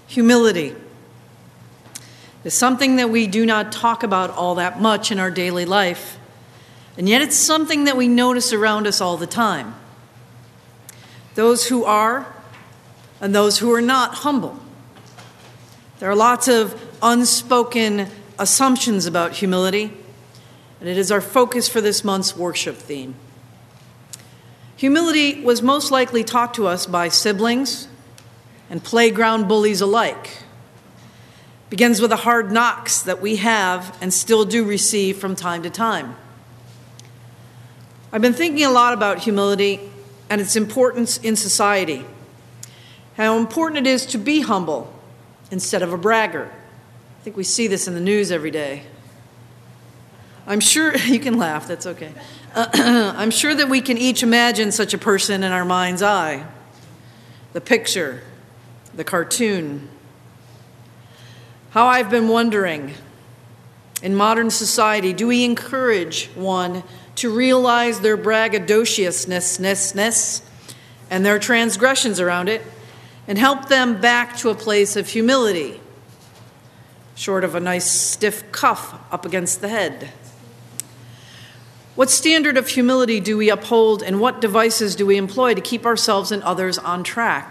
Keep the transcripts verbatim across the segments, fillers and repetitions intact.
Humility is something that we do not talk about all that much in our daily life, and yet it's something that we notice around us all the time. Those who are and those who are not humble. There are lots of unspoken assumptions about humility, and it is our focus for this month's worship theme. Humility was most likely taught to us by siblings and playground bullies alike. It begins with the hard knocks that we have and still do receive from time to time. I've been thinking a lot about humility and its importance in society. How important it is to be humble instead of a braggart. I think we see this in the news every day. I'm sure, you can laugh, that's okay. Uh, I'm sure that we can each imagine such a person in our mind's eye. The picture, the cartoon. How I've been wondering, in modern society, do we encourage one to realize their braggadociousness and their transgressions around it, and help them back to a place of humility, short of a nice stiff cuff up against the head? What standard of humility do we uphold, and what devices do we employ to keep ourselves and others on track?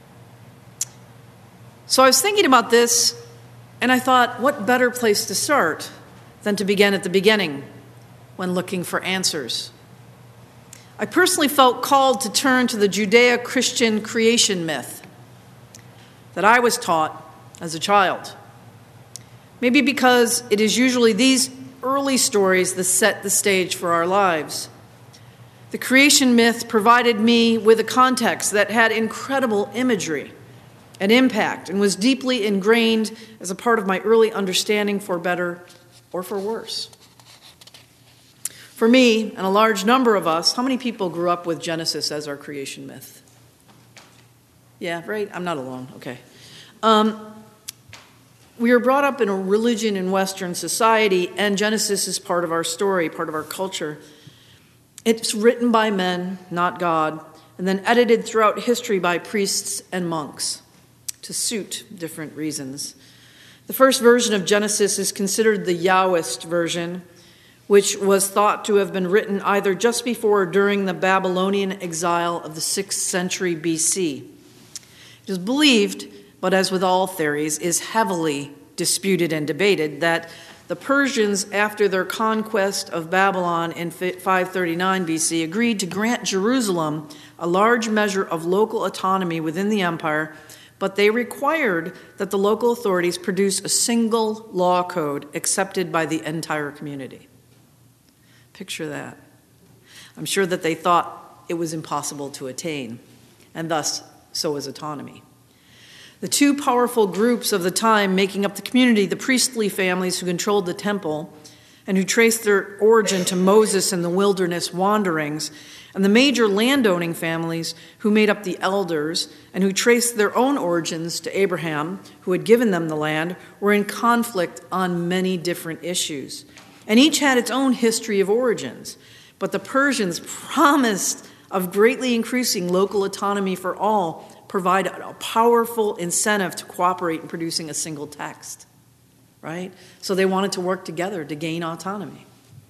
So I was thinking about this, and I thought, what better place to start than to begin at the beginning when looking for answers? I personally felt called to turn to the Judeo-Christian creation myth that I was taught as a child. Maybe because it is usually these early stories that set the stage for our lives. The creation myth provided me with a context that had incredible imagery and impact and was deeply ingrained as a part of my early understanding, for better or for worse. For me, and a large number of us, how many people grew up with Genesis as our creation myth? Yeah, right? I'm not alone. Okay. Um, we were brought up in a religion in Western society, and Genesis is part of our story, part of our culture. It's written by men, not God, and then edited throughout history by priests and monks to suit different reasons. The first version of Genesis is considered the Yahwist version, which was thought to have been written either just before or during the Babylonian exile of the sixth century B C. It is believed, but as with all theories, is heavily disputed and debated, that the Persians, after their conquest of Babylon in five thirty-nine B C, agreed to grant Jerusalem a large measure of local autonomy within the empire, but they required that the local authorities produce a single law code accepted by the entire community. Picture that. I'm sure that they thought it was impossible to attain, and thus so was autonomy. The two powerful groups of the time making up the community, the priestly families who controlled the temple and who traced their origin to Moses and the wilderness wanderings, and the major landowning families who made up the elders and who traced their own origins to Abraham, who had given them the land, were in conflict on many different issues. And each had its own history of origins. But the Persians promised of greatly increasing local autonomy for all, provided a powerful incentive to cooperate in producing a single text, right? So they wanted to work together to gain autonomy.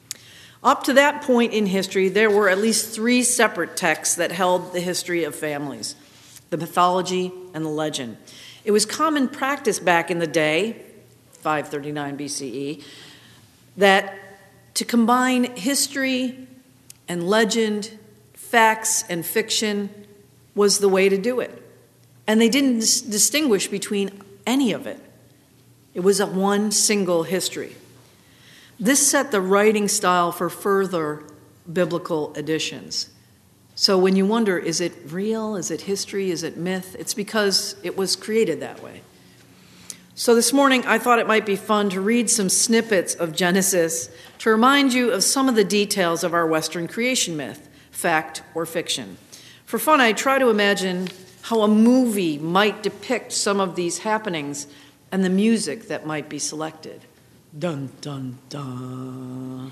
Up to that point in history, there were at least three separate texts that held the history of families: the mythology and the legend. It was common practice back in the day, five thirty-nine B C E, that to combine history and legend, facts and fiction was the way to do it. And they didn't dis- distinguish between any of it. It was a one single history. This set the writing style for further biblical additions. So when you wonder, is it real? Is it history? Is it myth? It's because it was created that way. So this morning, I thought it might be fun to read some snippets of Genesis to remind you of some of the details of our Western creation myth, fact or fiction. For fun, I try to imagine how a movie might depict some of these happenings and the music that might be selected. Dun, dun, dun.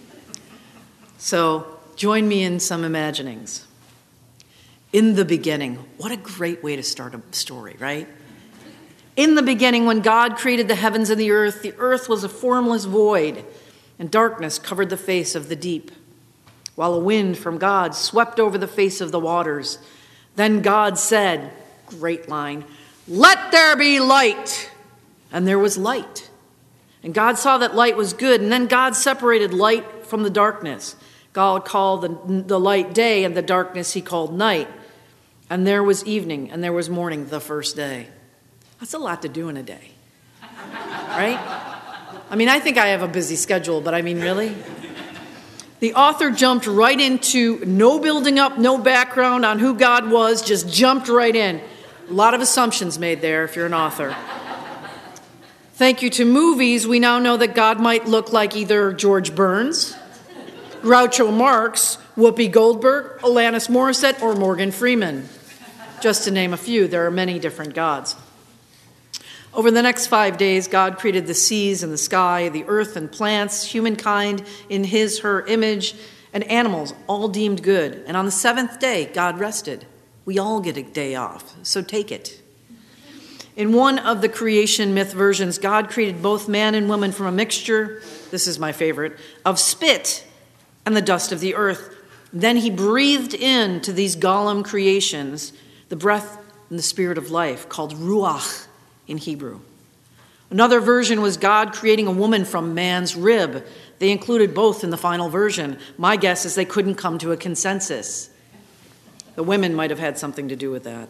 So join me in some imaginings. In the beginning. What a great way to start a story, right? In the beginning, when God created the heavens and the earth, the earth was a formless void, and darkness covered the face of the deep, while a wind from God swept over the face of the waters. Then God said, great line, "Let there be light." And there was light. And God saw that light was good, and then God separated light from the darkness. God called the, the light day, and the darkness he called night. And there was evening, and there was morning the first day. That's a lot to do in a day, right? I mean, I think I have a busy schedule, but I mean, really? The author jumped right into no building up, no background on who God was, just jumped right in. A lot of assumptions made there if you're an author. Thank you to movies, we now know that God might look like either George Burns, Groucho Marx, Whoopi Goldberg, Alanis Morissette, or Morgan Freeman. Just to name a few, there are many different gods. Over the next five days, God created the seas and the sky, the earth and plants, humankind in his, her image, and animals, all deemed good. And on the seventh day, God rested. We all get a day off, so take it. In one of the creation myth versions, God created both man and woman from a mixture, this is my favorite, of spit and the dust of the earth. Then he breathed into these golem creations the breath and the spirit of life, called ruach in Hebrew. Another version was God creating a woman from man's rib. They included both in the final version. My guess is they couldn't come to a consensus. The women might have had something to do with that.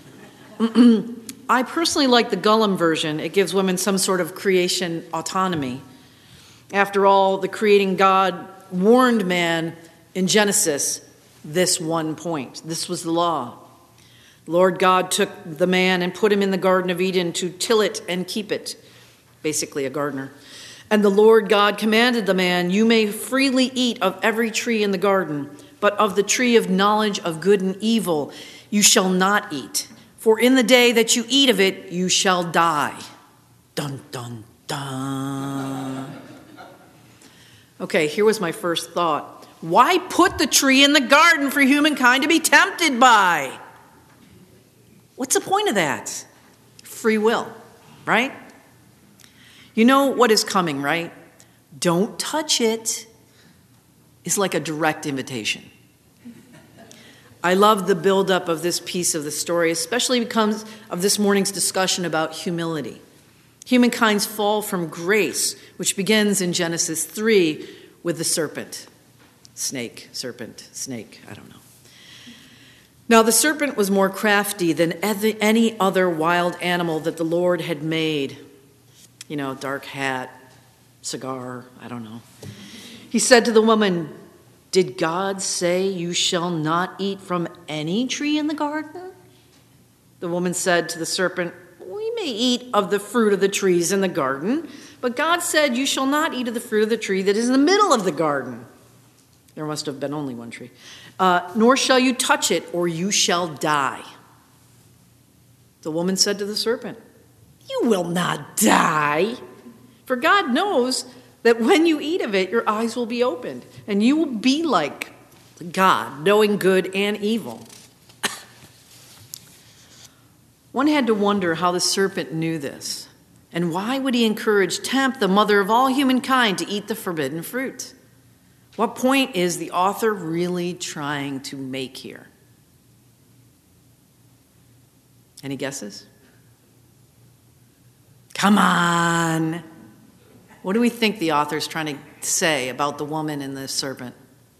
I personally like the Golem version. It gives women some sort of creation autonomy. After all, the creating God warned man in Genesis this one point. This was the law. Lord God took the man and put him in the Garden of Eden to till it and keep it, basically a gardener. And the Lord God commanded the man, "You may freely eat of every tree in the garden, but of the tree of knowledge of good and evil you shall not eat. For in the day that you eat of it, you shall die." Dun, dun, dun. Okay, here was my first thought. Why put the tree in the garden for humankind to be tempted by? What's the point of that? Free will, right? You know what is coming, right? Don't touch it is like a direct invitation. I love the buildup of this piece of the story, especially because of this morning's discussion about humility. Humankind's fall from grace, which begins in Genesis three with the serpent. Snake, serpent, snake, I don't know. Now, the serpent was more crafty than any other wild animal that the Lord had made. You know, dark hat, cigar, I don't know. He said to the woman, "Did God say you shall not eat from any tree in the garden?" The woman said to the serpent, "We may eat of the fruit of the trees in the garden, but God said you shall not eat of the fruit of the tree that is in the middle of the garden." There must have been only one tree. Uh, "nor shall you touch it, or you shall die." The woman said to the serpent, "You will not die, for God knows that when you eat of it, your eyes will be opened, and you will be like God, knowing good and evil." One had to wonder how the serpent knew this, and why would he encourage, tempt the mother of all humankind to eat the forbidden fruit? What point is the author really trying to make here? Any guesses? Come on. What do we think the author is trying to say about the woman and the serpent?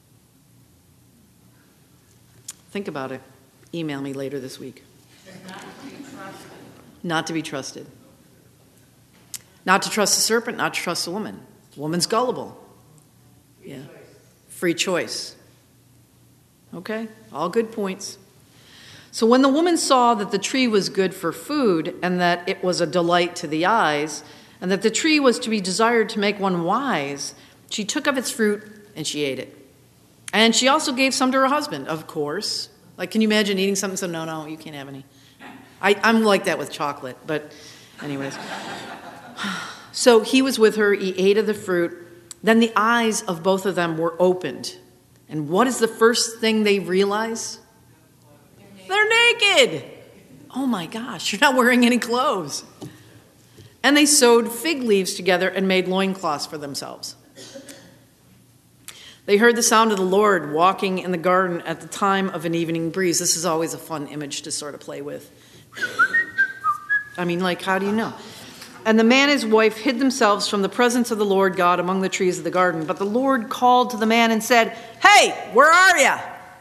Think about it. Email me later this week. Not to be trusted. Not to be trusted. Not to trust the serpent, not to trust the woman. The woman's gullible. Yeah. Free choice. Okay, all good points. So when the woman saw that the tree was good for food and that it was a delight to the eyes and that the tree was to be desired to make one wise, she took of its fruit and she ate it. And she also gave some to her husband, of course. Like, can you imagine eating something? So, no, no, you can't have any. I, I'm like that with chocolate, but anyways. So he was with her, he ate of the fruit. Then the eyes of both of them were opened. And what is the first thing they realize? They're naked. Oh my gosh, you're not wearing any clothes. And they sewed fig leaves together and made loincloths for themselves. They heard the sound of the Lord walking in the garden at the time of an evening breeze. This is always a fun image to sort of play with. I mean, like, how do you know? And the man and his wife hid themselves from the presence of the Lord God among the trees of the garden. But the Lord called to the man and said, "Hey, where are you?"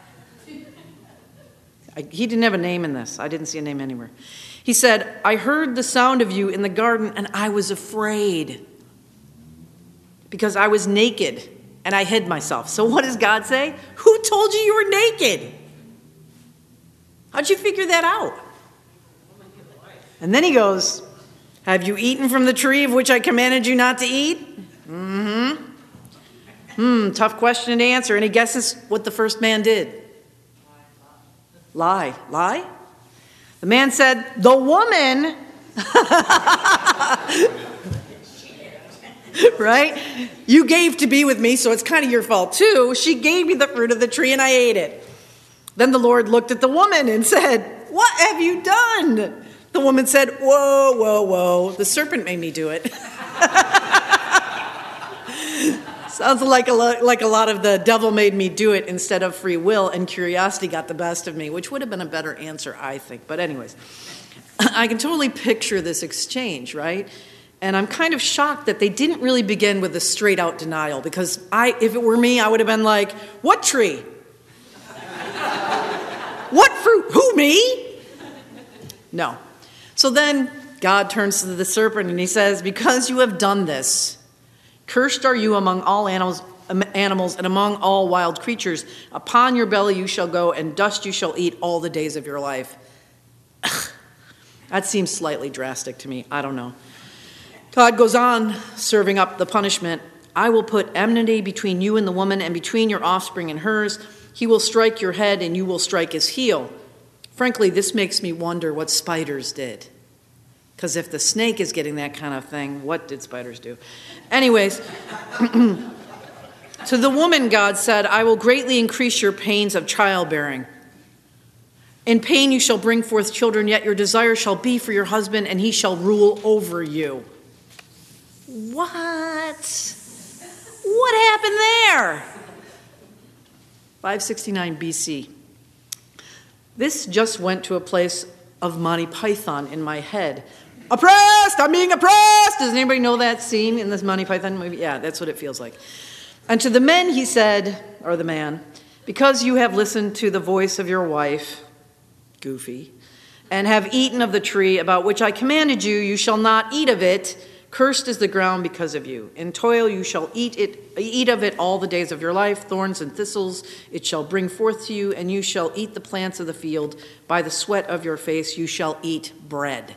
He didn't have a name in this. I didn't see a name anywhere. He said, "I heard the sound of you in the garden, and I was afraid because I was naked, and I hid myself." So what does God say? Who told you you were naked? How'd you figure that out? And then he goes, "Have you eaten from the tree of which I commanded you not to eat?" Mm-hmm. Hmm, tough question to answer. Any guesses what the first man did? Lie. Lie? The man said, "The woman," right? "You gave to be with me, so it's kind of your fault too. She gave me the fruit of the tree and I ate it." Then the Lord looked at the woman and said, "What have you done?" The woman said, "Whoa, whoa, whoa. The serpent made me do it." Sounds like a, lo- like a lot of the devil made me do it instead of free will, and curiosity got the best of me, which would have been a better answer, I think. But anyways, I can totally picture this exchange, right? And I'm kind of shocked that they didn't really begin with a straight-out denial, because I, if it were me, I would have been like, "What tree? What fruit? Who, me?" No. So then God turns to the serpent and he says, "Because you have done this, cursed are you among all animals, animals and among all wild creatures. Upon your belly you shall go, and dust you shall eat all the days of your life." That seems slightly drastic to me. I don't know. God goes on serving up the punishment. "I will put enmity between you and the woman, and between your offspring and hers. He will strike your head, and you will strike his heel." Frankly, this makes me wonder what spiders did. Because if the snake is getting that kind of thing, what did spiders do? Anyways, to the woman, God said, "I will greatly increase your pains of childbearing. In pain you shall bring forth children, yet your desire shall be for your husband, and he shall rule over you." What? What happened there? five sixty-nine B C. This just went to a place of Monty Python in my head. Oppressed! I'm being oppressed! Does anybody know that scene in this Monty Python movie? Yeah, that's what it feels like. "And to the men he said," or the man, "because you have listened to the voice of your wife," Goofy, "and have eaten of the tree about which I commanded you, you shall not eat of it. Cursed is the ground because of you. In toil you shall eat it, eat of it all the days of your life. Thorns and thistles it shall bring forth to you, and you shall eat the plants of the field. By the sweat of your face you shall eat bread."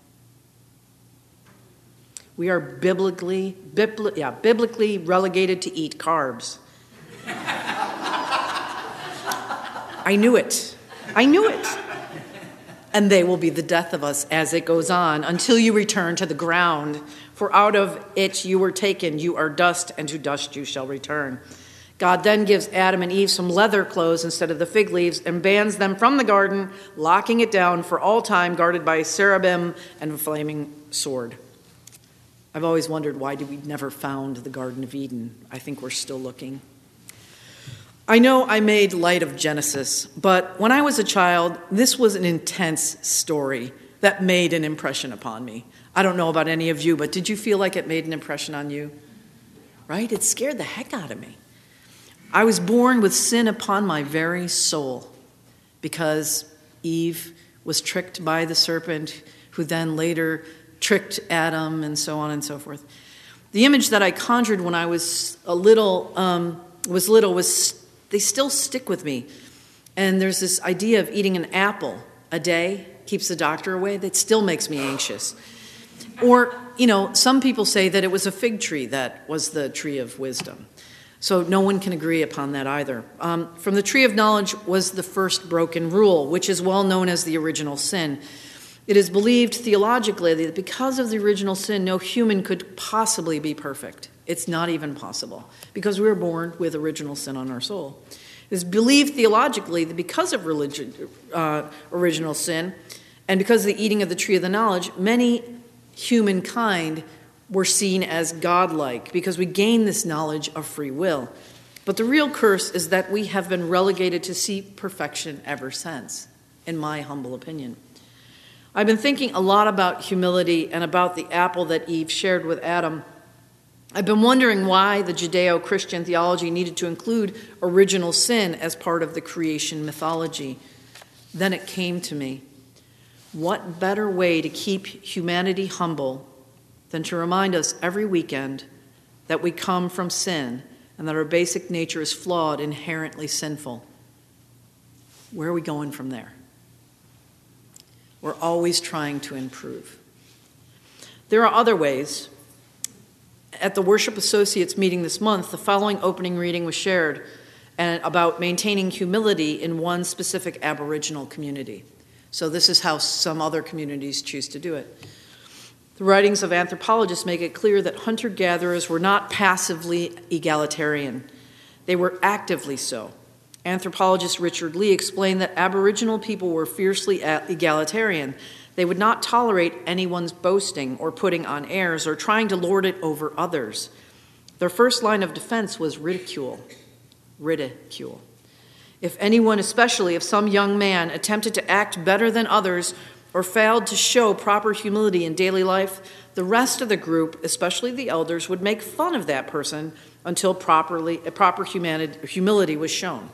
We are biblically, bibli- yeah, biblically relegated to eat carbs. I knew it. I knew it. "And they will be the death of us," as it goes on, "until you return to the ground. For out of it you were taken. You are dust, and to dust you shall return." God then gives Adam and Eve some leather clothes instead of the fig leaves and bans them from the garden, locking it down for all time, guarded by cherubim and a flaming sword. I've always wondered, why did we never found the Garden of Eden? I think we're still looking. I know I made light of Genesis, but when I was a child, this was an intense story that made an impression upon me. I don't know about any of you, but did you feel like it made an impression on you? Right? It scared the heck out of me. I was born with sin upon my very soul because Eve was tricked by the serpent, who then later tricked Adam, and so on and so forth. The image that I conjured when I was a little, um, was little, was they still stick with me. And there's this idea of eating an apple a day keeps the doctor away. That still makes me anxious. Or, you know, some people say that it was a fig tree that was the tree of wisdom. So no one can agree upon that either. Um, from the tree of knowledge was the first broken rule, which is well known as the original sin. It is believed theologically that because of the original sin, no human could possibly be perfect. It's not even possible, because we were born with original sin on our soul. It is believed theologically that because of religion, uh, original sin, and because of the eating of the tree of the knowledge, many humankind were seen as godlike because we gain this knowledge of free will. But the real curse is that we have been relegated to seek perfection ever since, in my humble opinion. I've been thinking a lot about humility and about the apple that Eve shared with Adam. I've been wondering why the Judeo-Christian theology needed to include original sin as part of the creation mythology. Then it came to me. What better way to keep humanity humble than to remind us every weekend that we come from sin and that our basic nature is flawed, inherently sinful? Where are we going from there? We're always trying to improve. There are other ways. At the Worship Associates meeting this month, the following opening reading was shared and about maintaining humility in one specific Aboriginal community. So this is how some other communities choose to do it. The writings of anthropologists make it clear that hunter-gatherers were not passively egalitarian. They were actively so. Anthropologist Richard Lee explained that Aboriginal people were fiercely egalitarian. They would not tolerate anyone's boasting or putting on airs or trying to lord it over others. Their first line of defense was ridicule. Ridicule. If anyone, especially if some young man, attempted to act better than others or failed to show proper humility in daily life, the rest of the group, especially the elders, would make fun of that person until properly, proper humanity, humility was shown.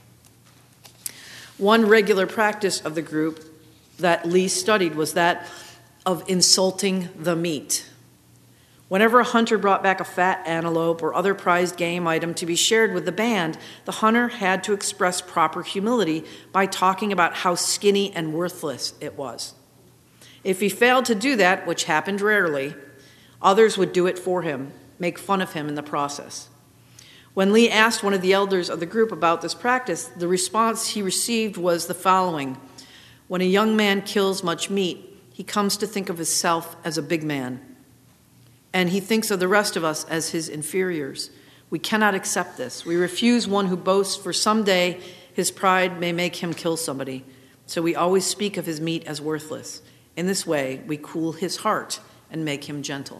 One regular practice of the group that Lee studied was that of insulting the meat. Whenever a hunter brought back a fat antelope or other prized game item to be shared with the band, the hunter had to express proper humility by talking about how skinny and worthless it was. If he failed to do that, which happened rarely, others would do it for him, make fun of him in the process. When Lee asked one of the elders of the group about this practice, the response he received was the following: when a young man kills much meat, he comes to think of himself as a big man, and he thinks of the rest of us as his inferiors. We cannot accept this. We refuse one who boasts, for someday his pride may make him kill somebody. So we always speak of his meat as worthless. In this way, we cool his heart and make him gentle.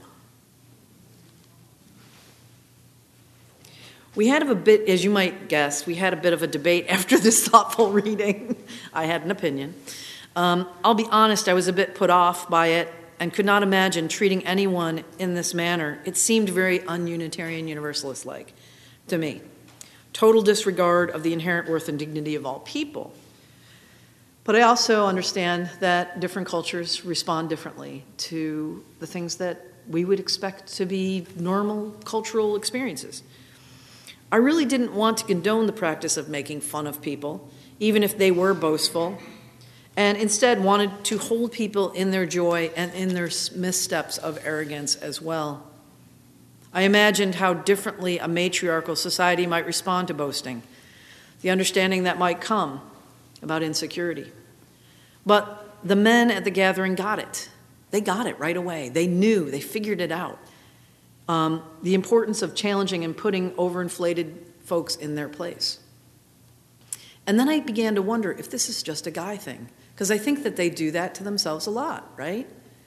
We had a bit, as you might guess, we had a bit of a debate after this thoughtful reading. I had an opinion. Um, I'll be honest, I was a bit put off by it and could not imagine treating anyone in this manner. It seemed very un-Unitarian Universalist-like to me. Total disregard of the inherent worth and dignity of all people. But I also understand that different cultures respond differently to the things that we would expect to be normal cultural experiences. I really didn't want to condone the practice of making fun of people, even if they were boastful, and instead wanted to hold people in their joy and in their missteps of arrogance as well. I imagined how differently a matriarchal society might respond to boasting, the understanding that might come about insecurity. But the men at the gathering got it. They got it right away. They knew, they figured it out. Um, the importance of challenging and putting overinflated folks in their place. And then I began to wonder if this is just a guy thing, because I think that they do that to themselves a lot, right?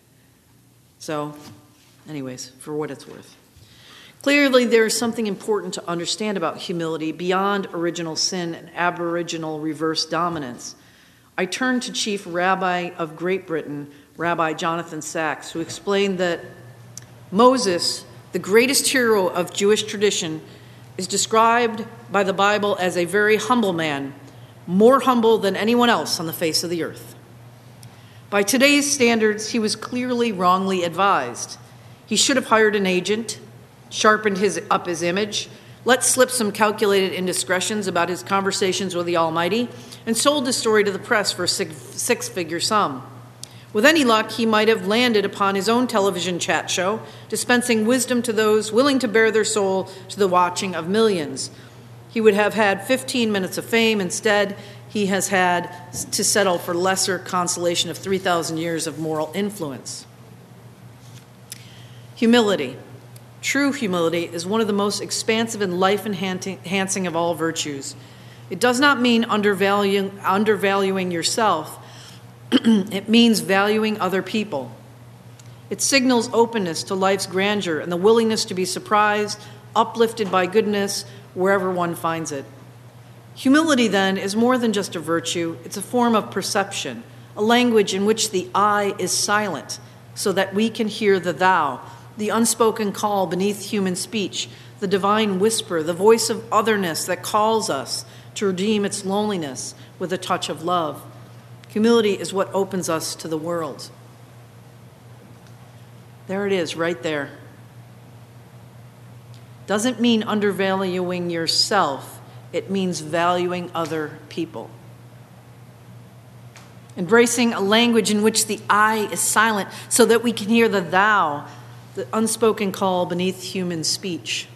So, anyways, for what it's worth. Clearly, there is something important to understand about humility beyond original sin and aboriginal reverse dominance. I turned to Chief Rabbi of Great Britain, Rabbi Jonathan Sacks, who explained that Moses, the greatest hero of Jewish tradition, is described by the Bible as a very humble man, more humble than anyone else on the face of the earth. By today's standards, he was clearly wrongly advised. He should have hired an agent, sharpened his, up his image, let slip some calculated indiscretions about his conversations with the Almighty, and sold his story to the press for a six-figure sum. With any luck, he might have landed upon his own television chat show, dispensing wisdom to those willing to bare their soul to the watching of millions. He would have had fifteen minutes of fame. Instead, he has had to settle for lesser consolation of three thousand years of moral influence. Humility. True humility is one of the most expansive and life-enhancing of all virtues. It does not mean undervaluing, undervaluing yourself. It means valuing other people. It signals openness to life's grandeur and the willingness to be surprised, uplifted by goodness, wherever one finds it. Humility, then, is more than just a virtue. It's a form of perception, a language in which the I is silent, so that we can hear the thou, the unspoken call beneath human speech, the divine whisper, the voice of otherness that calls us to redeem its loneliness with a touch of love. Humility is what opens us to the world. There it is, right there. Doesn't mean undervaluing yourself. It means valuing other people. Embracing a language in which the I is silent so that we can hear the thou, the unspoken call beneath human speech.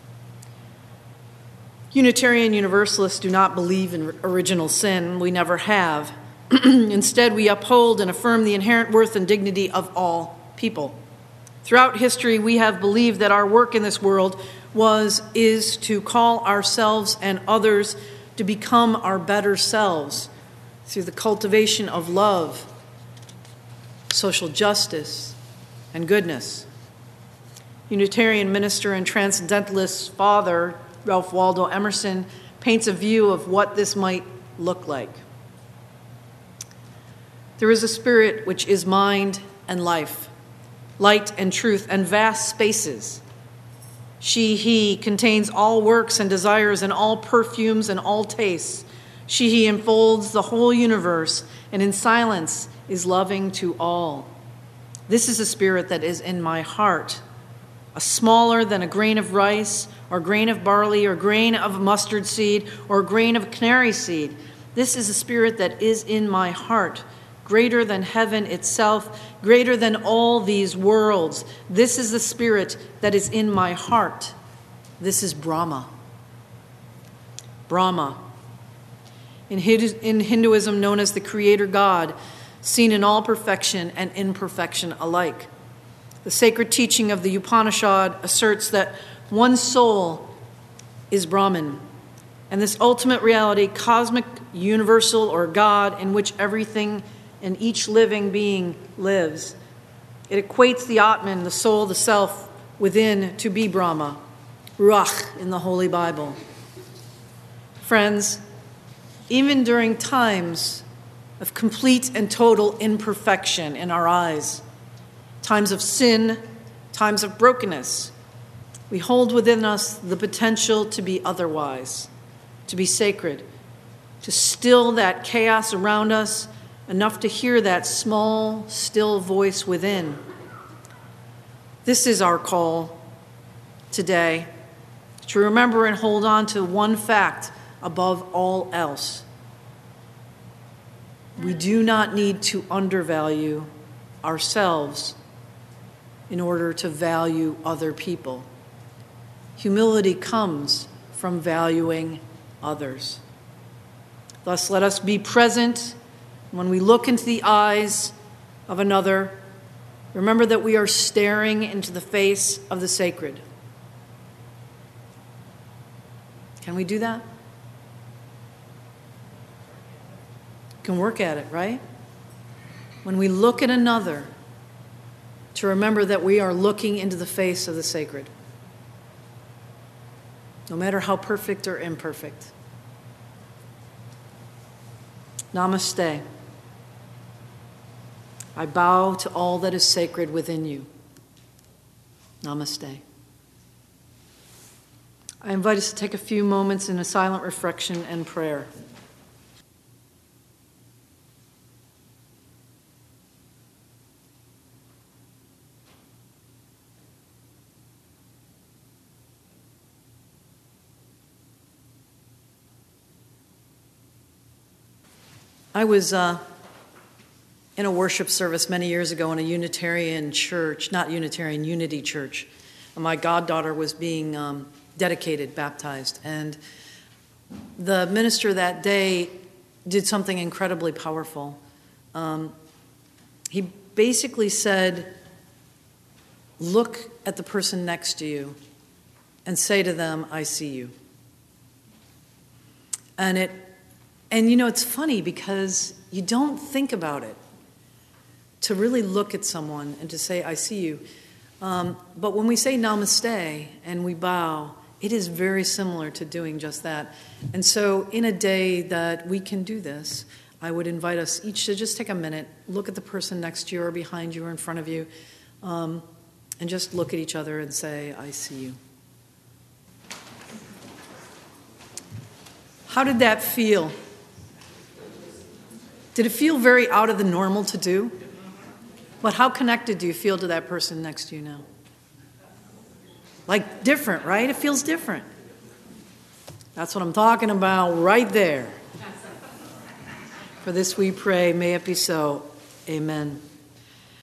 Unitarian Universalists do not believe in original sin. We never have. Instead, we uphold and affirm the inherent worth and dignity of all people. Throughout history, we have believed that our work in this world was, is to call ourselves and others to become our better selves through the cultivation of love, social justice, and goodness. Unitarian minister and transcendentalist father, Ralph Waldo Emerson, paints a view of what this might look like. There is a spirit which is mind and life, light and truth, and vast spaces. She, he, contains all works and desires and all perfumes and all tastes. She, he, enfolds the whole universe, and in silence is loving to all. This is a spirit that is in my heart, a smaller than a grain of rice, or grain of barley, or grain of mustard seed, or grain of canary seed. This is a spirit that is in my heart, greater than heaven itself, greater than all these worlds. This is the spirit that is in my heart. This is Brahma. Brahma, in Hinduism known as the Creator God, seen in all perfection and imperfection alike. The sacred teaching of the Upanishad asserts that one soul is Brahman, and this ultimate reality, cosmic, universal, or God, in which everything and each living being lives. It equates the Atman, the soul, the self within, to be Brahma, Ruach in the Holy Bible. Friends, even during times of complete and total imperfection in our eyes, times of sin, times of brokenness, we hold within us the potential to be otherwise, to be sacred, to still that chaos around us, enough to hear that small, still voice within. This is our call today, to remember and hold on to one fact above all else. We do not need to undervalue ourselves in order to value other people. Humility comes from valuing others. Thus, let us be present when we look into the eyes of another. Remember that we are staring into the face of the sacred. Can we do that? Can work at it, right? When we look at another, to remember that we are looking into the face of the sacred, no matter how perfect or imperfect. Namaste. I bow to all that is sacred within you. Namaste. I invite us to take a few moments in a silent reflection and prayer. I was uh, in a worship service many years ago in a Unitarian church, not Unitarian, Unity Church. And my goddaughter was being um, dedicated, baptized. And the minister that day did something incredibly powerful. Um, he basically said, look at the person next to you and say to them, I see you. And it And, you know, it's funny because you don't think about it. to really look at someone and to say, I see you. Um, but when we say namaste and we bow, it is very similar to doing just that. And so in a day that we can do this, I would invite us each to just take a minute, look at the person next to you or behind you or in front of you, um, and just look at each other and say, I see you. How did that feel? Did it feel very out of the normal to do? But how connected do you feel to that person next to you now? Like different, right? It feels different. That's what I'm talking about right there. For this we pray, may it be so. Amen.